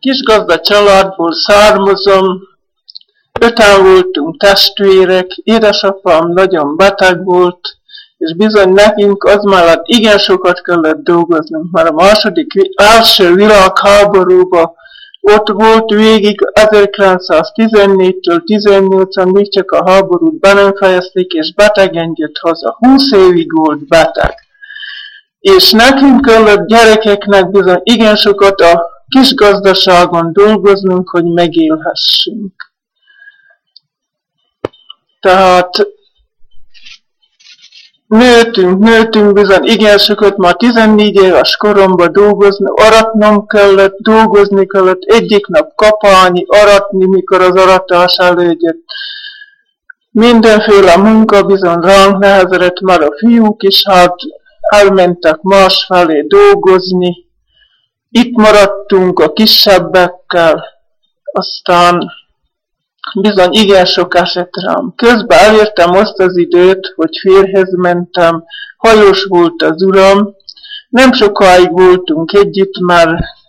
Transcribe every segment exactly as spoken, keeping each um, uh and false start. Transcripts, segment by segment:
Kisgazda családból származom, öten voltunk testvérek, édesapám nagyon beteg volt, és bizony nekünk az mellett igen sokat kellett dolgoznunk, mert a második, első világháborúban ott volt végig ezerkilencszáztizennégytől tizennyolcig, még csak a háborút be nem fejezték, és betegen jött haza. húsz évig volt beteg. És nekünk kellett gyerekeknek bizony igen sokat a kis gazdaságon dolgoznunk, hogy megélhessünk. Tehát nőtünk, nőtünk bizony igen sokat, már tizennégy éves koromban dolgozni, aratnom kellett, dolgozni kellett, egyik nap kapálni, aratni, mikor az aratás előjött. Mindenféle munka bizony ránk nehezedett, már a fiúk is hát elmentek másfelé dolgozni. Itt maradtunk a kisebbekkel, aztán bizony igen sok esett rám. Közben elértem azt az időt, hogy férjhez mentem, hajós volt az uram. Nem sokáig voltunk együtt, mert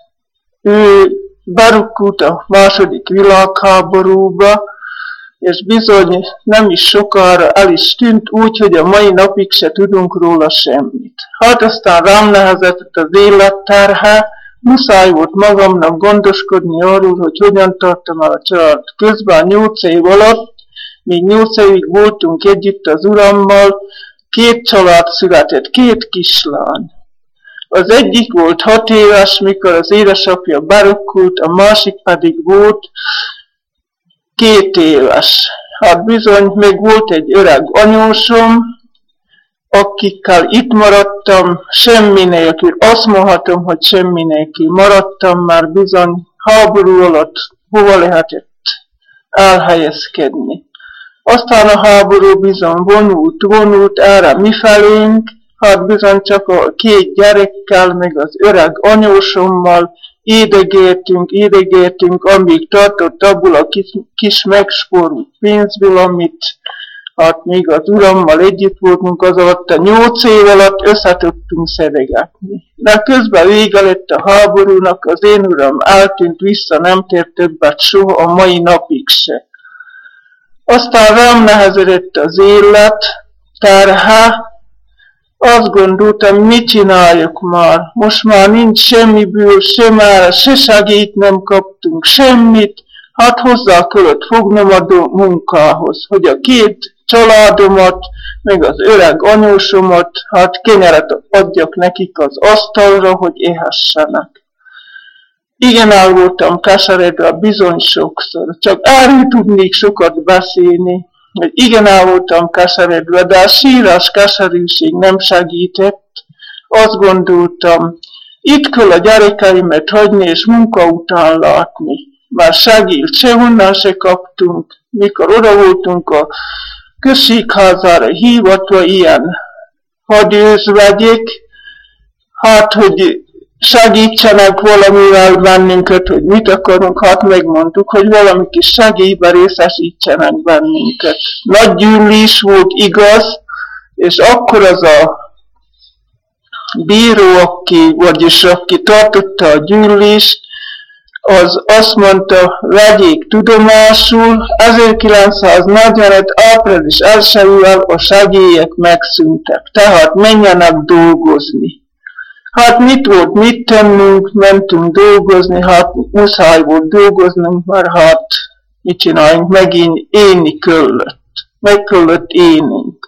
ő berukkult a második világháborúba, és bizony nem is sokára el is tűnt úgy, hogy a mai napig se tudunk róla semmit. Hát aztán rám nehezedett az életterhe, muszáj volt magamnak gondoskodni arról, hogy hogyan tartom el a család. Közben nyolc év alatt, még nyolc évig voltunk együtt az urammal, két család született, két kislány. Az egyik volt hat éves, mikor az édesapja berukkult, a másik pedig volt két éves. Hát bizony, még volt egy öreg anyósom, akikkel itt maradtam, semmi nélkül. Azt mondhatom, hogy semmi nélkül maradtam, már bizony háború alatt hova lehetett elhelyezkedni. Aztán a háború bizony vonult, vonult erre mifelénk, hát bizony csak a két gyerekkel, meg az öreg anyósommal édegértünk, édegértünk, amíg tartott abból a kis, kis megspórult pénzből, amit hát még az urammal együtt voltunk, az alatt a nyolc év alatt összetudtunk szedegetni. De közben vége lett a háborúnak, az én uram eltűnt, vissza nem tért többet soha, a mai napig se. Aztán rám nehezedett az élet, terhe, azt gondoltam, mit csináljuk már? Most már nincs semmiből, sem ára, se segít nem kaptunk, semmit. Hát hozzá kellett fognom a munkához, hogy a két családomat, meg az öreg anyósomat, hát kenyeret adjak nekik az asztalra, hogy éhessenek. Igen, el voltam keseredve bizony sokszor, csak erről tudnék sokat beszélni, hogy igen, el voltam keseredve, de a sírás keserűség nem segített. Azt gondoltam, itt kell a gyerekeimet hagyni és munka után látni. Már segít, sehonnan se kaptunk, mikor oda voltunk a községházára hívatva ilyen hadőzvegyek, hát, hogy segítsenek valamivel bennünket, hogy mit akarunk, hát megmondtuk, hogy valami kis segélybe részesítsenek bennünket. Nagy gyűlés volt, igaz, és akkor az a bíró, aki, vagyis aki tartotta a gyűlést, az azt mondta, vegyék tudomásul, ezerkilencszáznegyvenöt április elsejével a segélyek megszűntek, tehát menjenek dolgozni. Hát mit volt, mit tennünk, mentünk dolgozni, hát muszáj volt dolgoznunk, mert hát mit csináljunk, megint élni kellett, meg kellett élnünk.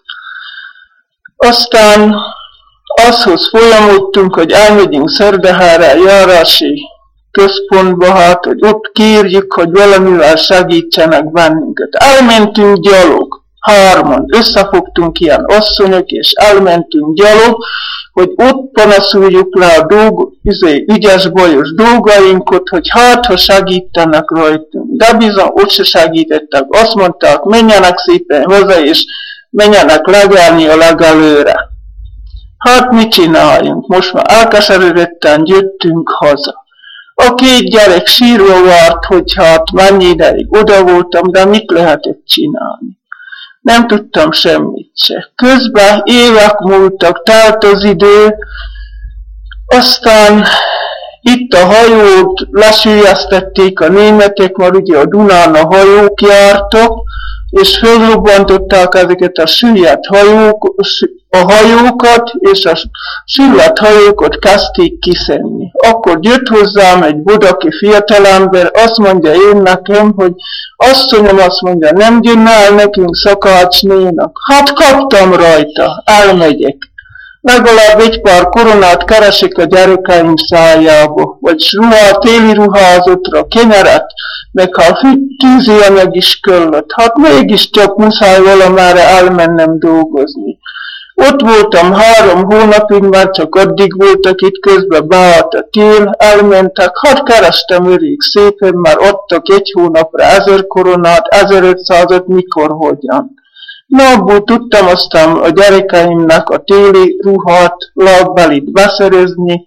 Aztán azhoz folyamodtunk, hogy elmegyünk Szerdahelyrel járási központba, hát, hogy ott kérjük, hogy valamivel segítsenek bennünket. Elmentünk gyalog, hárman, összefogtunk ilyen asszonyok, és elmentünk gyalog, hogy ott panaszoljuk le a dolg, izé, ügyes bajos dolgainkat, hogy hát, ha segítenek rajtunk. De bizony ott se segítettek. Azt mondták, menjenek szépen haza, és menjenek legelni a legelőre. Hát mit csináljunk? Most már elkeseredetten jöttünk haza. A két gyerek sírva várt, hogy hát mennyi ideig oda voltam, de mit lehetett csinálni? Nem tudtam semmit se. Közben évek múltak, telt az idő, aztán Itt a hajót lesüllyesztették a németek, mert ugye a Dunán a hajók jártak, és fölrobbantották ezeket a süllyedt hajók, a hajókat, és a süllyedt hajókat kezdték kiszedni. Akkor jött hozzám egy budaki fiatalember, azt mondja én nekem, hogy asszonyom, azt mondja, nem jönne el nekünk szakácsnénak. Hát kaptam rajta, elmegyek. Legalább egy pár koronát keresik a gyerekeim szájába, vagy ruha, téli ruházatra, kenyeret, meg ha tűzianyag is kellett. Hát mégiscsak muszáj valamára elmennem dolgozni. Ott voltam három hónapig, már csak addig voltak itt, közben beállt a tél, elmentek, hát kerestem elég szépen, már adtak egy hónapra ezer koronát, ezerötszázat, mikor, hogyan. Na, abból tudtam aztán a gyerekeimnek a téli ruhát, lábbelit beszerezni,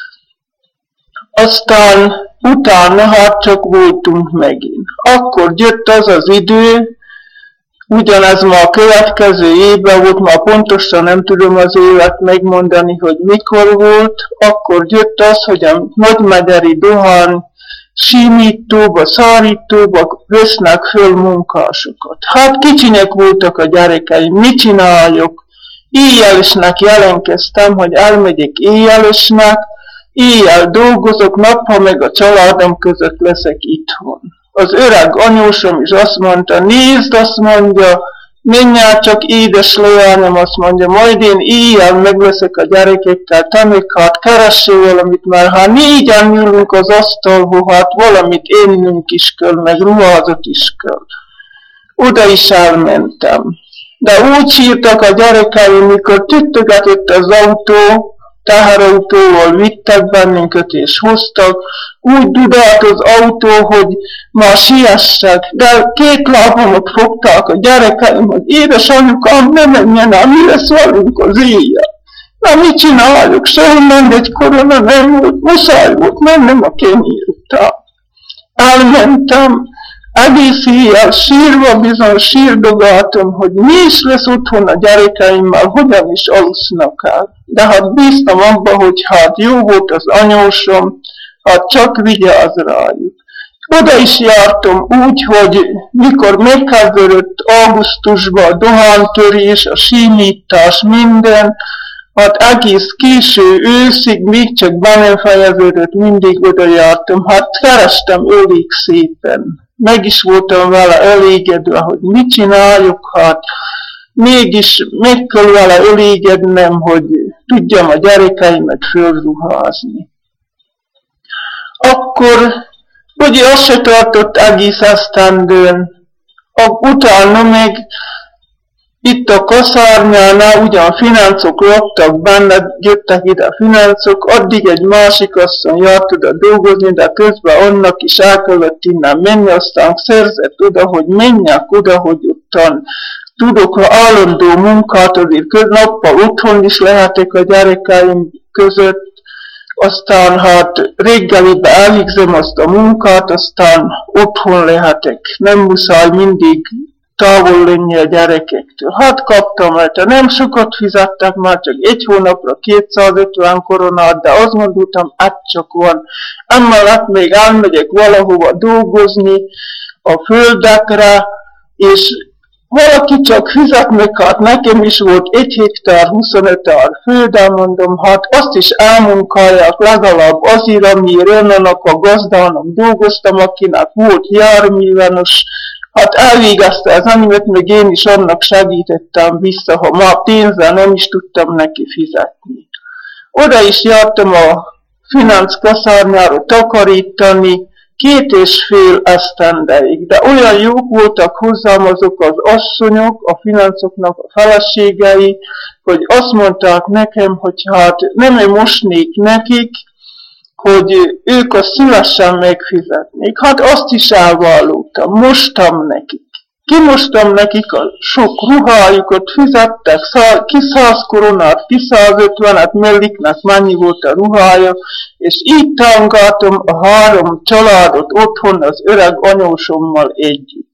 aztán utána hát csak voltunk megint. Akkor jött az az idő, ugyanez ma a következő évben volt, ma pontosan nem tudom az évet megmondani, hogy mikor volt, akkor jött az, hogy a nagymegyeri dohány símítóba, szárítóba vesznek föl munkásokat. Hát kicsinyek voltak a gyerekeim, mit csináljuk? Éjjelesnek jelentkeztem, hogy elmegyek éjjelesnek, éjjel dolgozok, nappal meg a családom között leszek itthon. Az öreg anyósom is azt mondta, nézd, azt mondja, menj el csak édes leányom, azt mondja, majd én éjjel megveszek a gyerekekkel, te még hát keressél valamit, mert ha négyen ülünk az asztalhoz, hát valamit ennünk is kell, meg ruházat is kell. Oda is elmentem. De úgy sírtak a gyerekeim, mikor tüttögetett az autó, teherautóval vittek bennünket és hoztak, úgy dudált az autó, hogy ma siessek, de két lábamat fogták a gyerekeim, hogy édes anyukám, ne menjen el, mi lesz velünk az éjjel. Na mit csináljuk, sehonnan egy korona nem volt, muszáj volt mennem a kenyér után. Elmentem, egész éjjel sírva bizony sírdogáltam, hogy mi is lesz otthon a gyerekeimmel, hogyan is alusznak el. De hát bíztam abba, hogy hát jó volt az anyósom, hát csak vigyáz rájuk. Oda is jártam úgy, hogy mikor megkezdődött augusztusban a dohánytörés, a símítás, minden, hát egész késő őszig, még csak be nem fejeződött, mindig oda jártam, hát kerestem elég szépen. Meg is voltam vele elégedve, hogy mit csináljuk, hát mégis meg kell vele elégednem, hogy tudjam a gyerekeimet fölruházni. Akkor, ugye azt se tartott egész esztendőn, utána meg itt a kaszárnyánál ugyan fináncok laktak benne, jöttek ide a fináncok, addig egy másik asszony járt oda dolgozni, de közben annak is el kellett innen menni, aztán szerzett oda, hogy menjek oda, hogy ottan tudok állandó munkát, azért nappal otthon is lehetek a gyerekeim között, aztán hát reggelibe elvégzem azt a munkát, aztán otthon lehetek, nem muszáj mindig távol lenni a gyerekektől. Hát kaptam, mert nem sokat fizettek, már csak egy hónapra kétszázötven koronát, de azt mondtam, hát csak van. Emellett még elmegyek valahova dolgozni, a földekre, és valaki csak fizet meg, hát nekem is volt egy hektár, huszonöt ár földel, mondom, hát azt is elmunkálják legalább azért, amire önnek a gazdának dolgoztam, akinek volt járművenos, hát elvégezte az enyémet, meg én is annak segítettem vissza, ha ma pénzzel nem is tudtam neki fizetni. Oda is jártam a finansz kaszárnyára takarítani, két és fél esztendeig, de olyan jók voltak hozzám azok az asszonyok, a financoknak a feleségei, hogy azt mondták nekem, hogy hát nem én mosnék nekik, hogy ők azt szívesen megfizetnék. Hát azt is elvallottam, mostam nekik. Kimostam nekik a sok ruhájukat, fizettek ki száz koronát, ki százötvenet, melliknek mennyi volt a ruhája, és így támogatom a három családot otthon az öreg anyósommal együtt.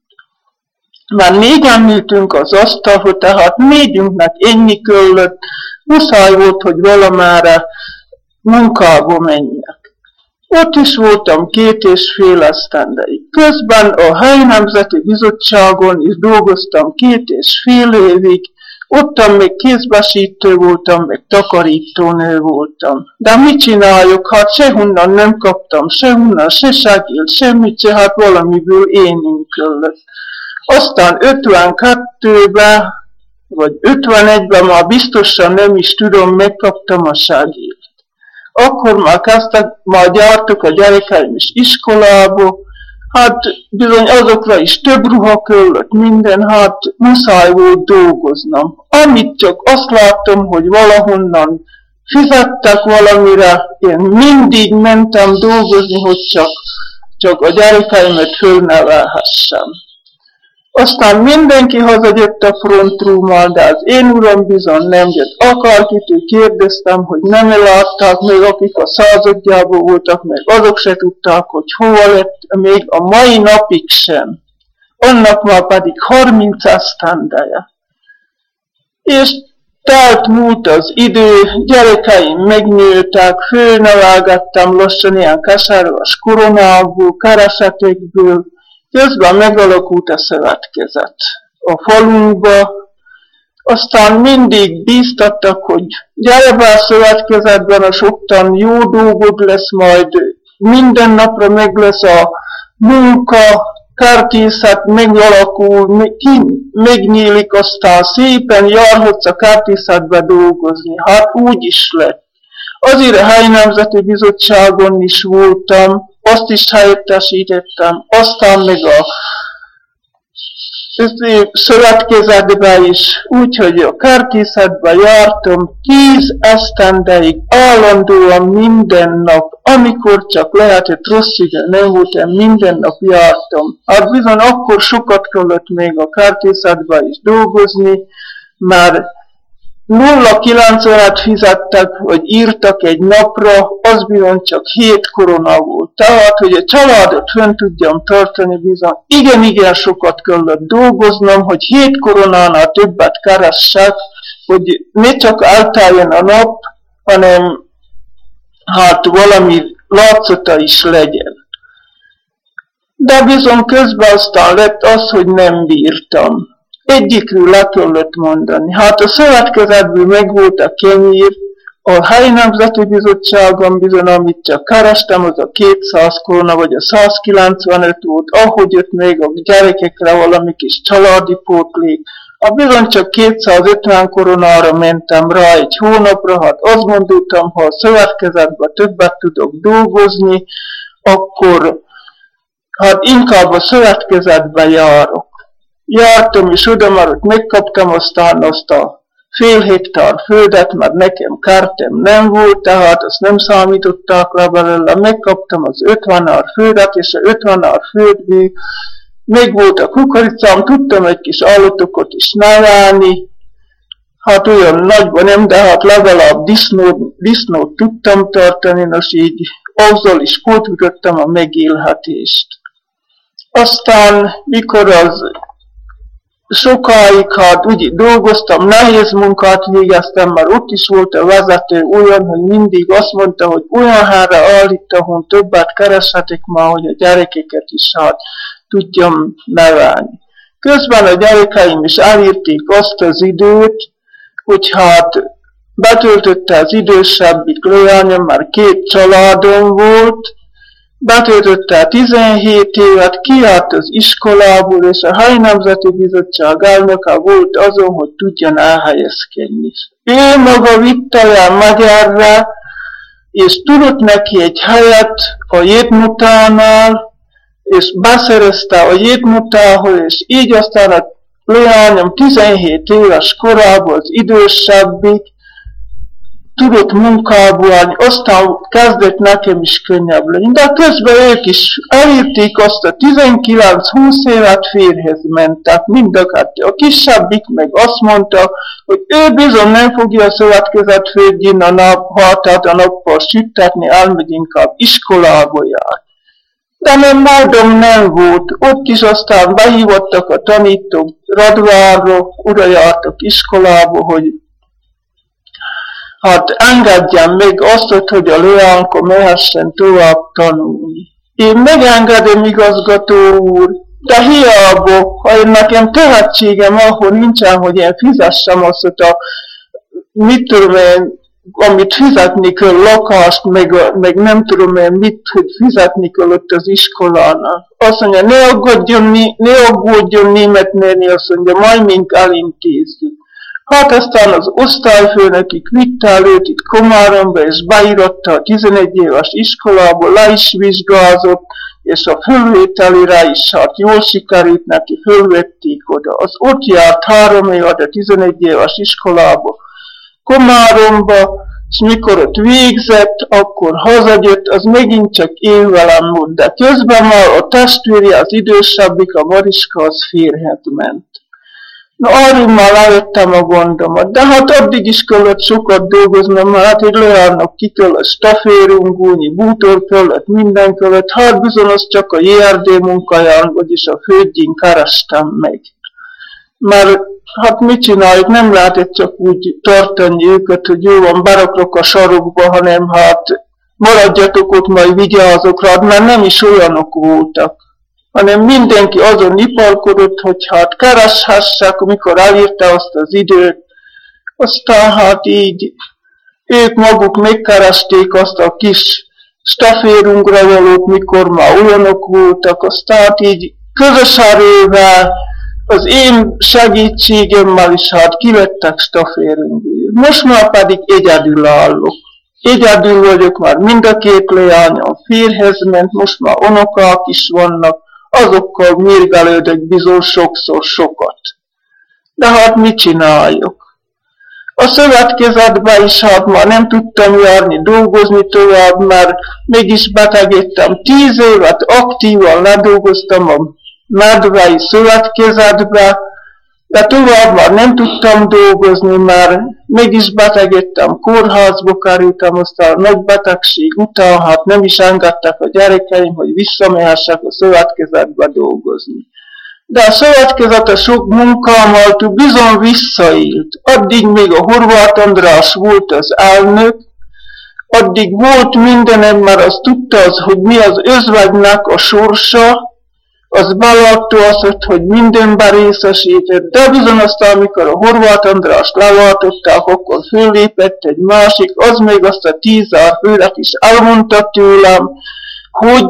Már négyen ültünk az asztalhoz, tehát négyünknek ennyi kellett, muszáj volt, hogy valamára munkába menjek. Ott is voltam két és fél esztendeig. Közben a Helyi Nemzeti Bizottságon is dolgoztam két és fél évig, ottan még kézbesítő voltam, meg takarítónő voltam. De mit csináljak, hát sehonnan nem kaptam, sehonnan se segélt, semmit se, hát valamiből énünk kellett. Aztán ötvenkettőben, vagy ötvenegyben már biztosan nem is tudom, megkaptam a segélyt. Akkor már kezdtek, már gyártuk a gyerekeim is iskolába, hát bizony azokra is több ruha kellett, minden, hát muszáj volt dolgoznom. Amit csak azt láttam, hogy valahonnan fizettek valamire, én mindig mentem dolgozni, hogy csak, csak a gyerekeimet fölnevelhessem. Aztán mindenki hazajött a frontrúmmal, de az én uram bizony nem jött. Akárkitől kérdeztem, hogy nem látták, még akik a századjában voltak, meg azok se tudták, hogy hova lett, még a mai napig sem. Annak már pedig harminc esztendeje. És telt múlt az idő, gyerekeim megnőltek, fölnevelgettem lassan ilyen keserves koronából, keresetekből. Közben megalakult a szövetkezet a falunkba, aztán mindig bíztattak, hogy gyere be a szövetkezetben, a soktan jó dolgod lesz majd, minden napra meg lesz a munka, kártészet megalakul, megnyílik, aztán szépen járhatsz a kártészetbe dolgozni. Hát úgy is lett. Azért a Helyi Nemzeti Bizottságon is voltam, azt is helyettesítettem, aztán meg a szövetkezetben is, úgyhogy a kártészetben jártam tíz esztendeig, állandóan minden nap, amikor csak lehetett, rossz idő nem volt, én minden nap jártam. Hát bizony akkor sokat kellett még a kártészetben is dolgozni, mert nulla kilencvenet fizettek, vagy írtak egy napra, az bizony csak hét korona volt. Tehát, hogy a családot fönn tudjam tartani, bizony igen-igen sokat kellett dolgoznom, hogy hét koronánál többet keressek, hogy ne csak elteljen a nap, hanem hát valami látszata is legyen. De bizony közben aztán lett az, hogy nem bírtam. Egyikről le kellett mondani. Hát a szövetkezetből megvolt a kenyér, a Helyi Nemzeti Bizottságon bizony, amit csak kerestem, az a kétszáz korona, vagy a százkilencvenöt volt, ahogy jött még a gyerekekre valami kis családi pótlék. A bizony csak kétszázötven koronára mentem rá egy hónapra, hát azt gondoltam, ha a szövetkezetben többet tudok dolgozni, akkor hát inkább a szövetkezetben járok. Jártam és oda már ott megkaptam aztán azt a fél hektár földet, mert nekem kártem nem volt, tehát azt nem számították le belőle, megkaptam az ötven ár földet, és a ötven ár földből meg volt a kukoricám, tudtam egy kis állatokat is nevelni, hát olyan nagyban nem, de hát legalább disznót, disznót tudtam tartani, és így azzal is pótolgattam a megélhetést. Aztán, mikor az sokáig, hát úgy dolgoztam, nehéz munkát végeztem, mert ott is volt a vezető olyan, hogy mindig azt mondta, hogy olyan helyre állít, ahol többet kereshetik már, hogy a gyerekeket is hát tudjam nevelni. Közben a gyerekeim is elírték azt az időt, hogy hát betöltötte az idősebbik leányom, már két családom volt, betöltötte tizenhét évet, kiállt az iskolából, és a Helyi Nemzeti Bizottság elnöke volt azon, hogy tudjon elhelyezkedni. Ő maga vitte el Magyarra, és tudott neki egy helyet a Jétmutánál, és beszerezte a Jétmutához, és így aztán a leányom tizenhét éves korában az idősebbik, tudott munkából állni, aztán kezdett nekem is könnyebb lenni. De közben ők is elírték azt a tizenkilenc-húsz évet, férjhez mentek, mind a kettő. A kisebbik meg azt mondta, hogy ő bizony nem fogja a szövetkezet földjén a nap, tehát a nappal süttetni, elmegy inkább iskolába jár. De nem módom nem volt. Ott is aztán behívottak a tanítók Radvánra, oda jártak iskolába, hogy Hát engedjem még azt, hogy a Leánka mehessen tovább tanulni. Én megengedem, igazgató úr, de hiába, ha én nekem tehetségem ahol nincsen, hogy én fizessem azt a, mit tudom én, amit fizetni kell lakást, meg, meg nem tudom én mit, hogy fizetni kell ott az iskolának. Azt mondja, ne aggódjon, ne aggódjon német néni, azt mondja, majd mink elintézzük. Hát aztán az osztályfőnökig vitte el őt itt Komáromba, és beíratta a tizenegy éves iskolából, le is vizsgázott, és a fölvételire is, hát jól sikerült neki, fölvették oda. Az ott járt három évad a tizenegy éves iskolába, Komáromba, és mikor ott végzett, akkor hazajött, az megint csak én velem mond, de közben már a testvére, az idősebbik, a Mariska, az férhet ment. Na, arról már levettem a gondomat, de hát addig is kellett sokat dolgoznom, mert hát egy Leánnak ki kellett staférungulni, bútor kellett, minden kellett, hát bizony az csak a jé er dé munkáján, vagyis a földjén kerestem meg. Mert hát mit csináljuk, nem lehetett csak úgy tartani őket, hogy jó van, beraklok a sarokba, hanem hát maradjatok ott, majd vigyázok rád, mert nem is olyanok voltak. Hanem mindenki azon ipalkodott, hogy hát kereshessek, amikor elírta azt az időt. Aztán hát így ők maguk megkeresték azt a kis staférunkra valót, mikor már olyanok voltak, aztán így közös erővel, az én segítségemmel is hát kilettek staférunk. Most már pedig egyedül állok. Egyedül vagyok már, mind a két leányom férhez ment, most már unokák is vannak, azokkal mérgelődök bizony sokszor sokat. De hát mit csináljuk? A szövetkezetben is hát már nem tudtam járni, dolgozni tovább, mert mégis betegedtem. Tíz évet aktívan ledolgoztam a medvei szövetkezetbe, de tovább már nem tudtam dolgozni, mert mégis betegedtem, kórházba kerültem, aztán a nagy betegség után, hát nem is engedtek a gyerekeim, hogy visszamehessek a szövetkezetbe dolgozni. De a szövetkezet a sok munkámmal bizony visszaélt. Addig még a Horváth András volt az elnök, addig volt mindenem, mert azt tudta az, hogy mi az özvegynek a sorsa, az belátta azt, hogy mindenben részesített, de bizony aztán, amikor a Horváth Andrást leváltották, akkor föllépett egy másik, az még azt a tízár főnek is elmondta tőlem, hogy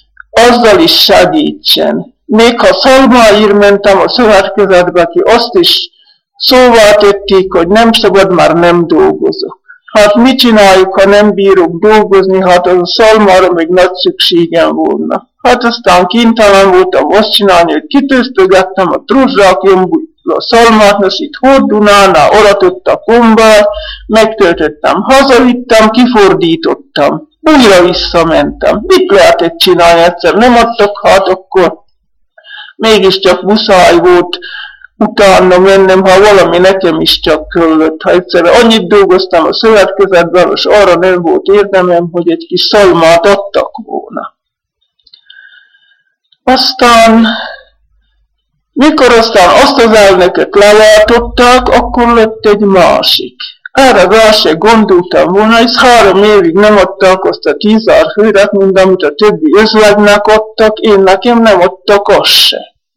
azzal is segítsen. Még ha Szalmáért mentem a szövetkezetbe, ki azt is szóvá tették, hogy nem szabad, már nem dolgozok. Hát mit csináljuk, ha nem bírok dolgozni, hát az a Szalmára még nagy szükségem volna. Hát aztán kénytelen voltam azt csinálni, hogy kitöztögettem a truzsákjomból a szalmát, és itt Hordunánál oratott a kombát, megtöltöttem, hazavittem, kifordítottam, újra visszamentem. Mit lehetett csinálni egyszer? Nem adtak, hát akkor mégiscsak muszáj volt utána mennem, ha valami nekem is csak kellett. Ha egyszer annyit dolgoztam a szövetkezetben, és arra nem volt érdemem, hogy egy kis szalmát adtak volna. Aztán, mikor aztán azt az elnököt leváltották, akkor lett egy másik. Erre rá se gondoltam volna, és három évig nem adták azt a tízár főret, mint amit a többi özvegynek adtak, én nekem nem adtak azt se.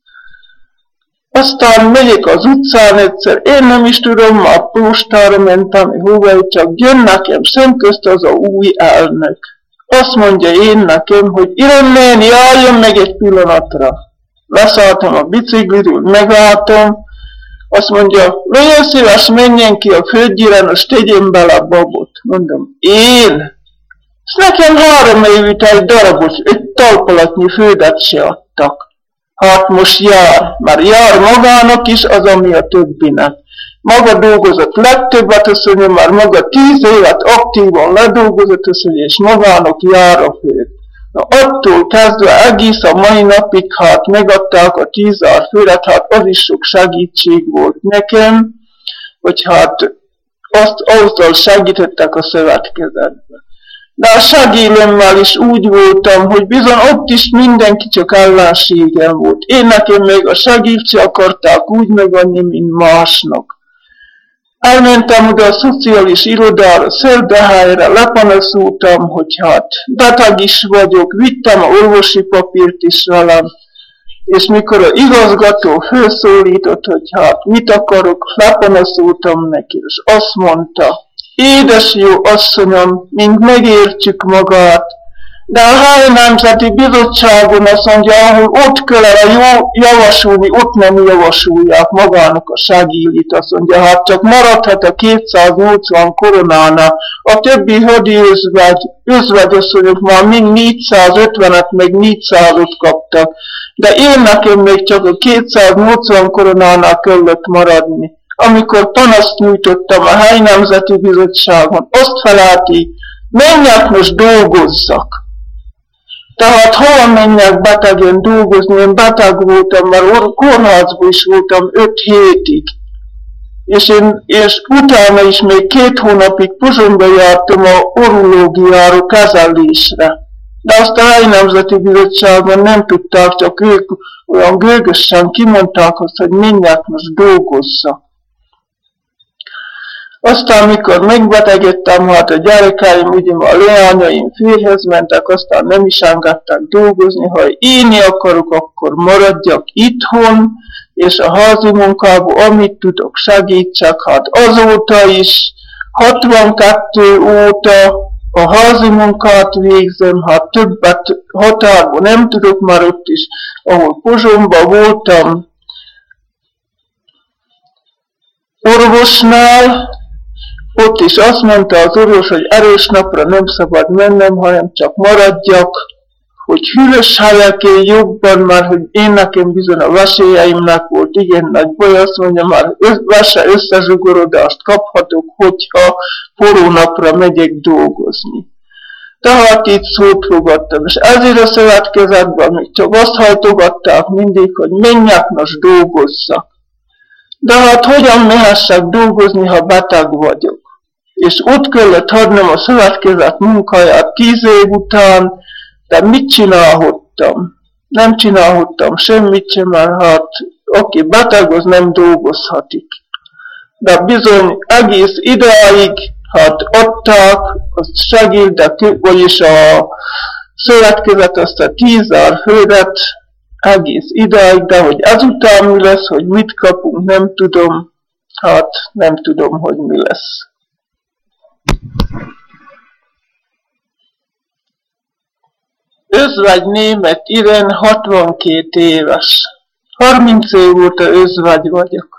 Aztán megyek az utcán egyszer, én nem is tudom, már postára mentem, hova, csak jön nekem szemközt az a új elnök. Azt mondja én nekem, hogy Irén néni, álljon meg egy pillanatra. Leszálltam a bicikliről, megálltam, azt mondja, legyen szíves, menjen ki a földgyűren, és tegyen bele a babot. Mondom, én? És nekem három évig egy darabos, egy talpalatnyi földet se adtak. Hát most jár, már jár magának is az, ami a többinek. Maga dolgozott legtöbbet, azt mondja, már maga tíz évet aktívan ledolgozott, azt mondja, és magának jár a főt. Na attól kezdve egész a mai napig, hát megadták a tízár főret, hát az is sok segítség volt nekem, hogy hát azt azzal segítettek a szövetkezetben. De a segélemmel is úgy voltam, hogy bizony ott is mindenki csak ellenségem volt. Én nekem még a segítséget akarták úgy megadni, mint másnak. Elmentem oda a szociális irodára, Szerdahelyre, lepanaszoltam, hogy hát beteg is vagyok, vittem a orvosi papírt is velem, és mikor az igazgató felszólított, hogy hát mit akarok, lepanaszoltam neki, és azt mondta, édes jó asszonyom, mind megértjük magát, de a Helyi Nemzeti Bizottságon azt mondja, ahol ott kellene jó javasolni, ott nem javasolják magának a segélyt, azt mondja, hát csak maradhat a kétszáznyolcvan koronánál, a többi hadi özvegy, özvegyasszonyok már mind négyszázötvenet meg négyszázot kaptak, de én nekem még csak a kétszáznyolcvan koronánál kellett maradni. Amikor panaszt nyújtottam a Helyi Nemzeti Bizottságon, azt felelték, menjek most dolgozzak. Tehát hova menjek betegen dolgozni, én beteg voltam, mert kórházban is voltam öt hétig. És, én, és utána is még két hónapig Pozsonyba jártam a urológiára kezelésre. De azt a Helyi Nemzeti Bizottságban nem tudták, csak ők olyan gőgösen kimondták azt, hogy menjek most dolgozzak. Aztán, mikor megbetegedtem, hát a gyerekeim, ugye a leányaim férjhez mentek, aztán nem is engedtek dolgozni, ha én akarok, akkor maradjak itthon, és a házi munkában, amit tudok, segítsek, hát azóta is, hatvankettő óta a házi munkát végzem, hát többet határban nem tudok, már ott is, ahol Pozsonyban voltam, orvosnál, ott is azt mondta az orvos, hogy erős napra nem szabad mennem, hanem csak maradjak, hogy hűvös helyekén jobban, már hogy én nekem bizony a vesélyeimnek volt igen nagy baj, azt mondja, már vese összezsugorodást kaphatok, hogyha forró napra megyek dolgozni. Tehát így szót fogadtam, és ezért a szövetkezetben még csak azt hajtogatták mindig, hogy menjek most dolgozzak. De hát hogyan mehessek dolgozni, ha beteg vagyok? És ott kellett hagynom a szövetkezet munkáját tíz év után, de mit csinálhattam? Nem csinálhattam semmit sem, mert hát aki beteg, az nem dolgozhatik. De bizony egész idáig, hát adták a segélyt, de vagyis a szövetkezet azt a tízezer főret egész idáig, de hogy ezután mi lesz, hogy mit kapunk, nem tudom, hát nem tudom, hogy mi lesz. Özvegy német Irén, hatvankét éves. harminc év óta özvegy vagyok.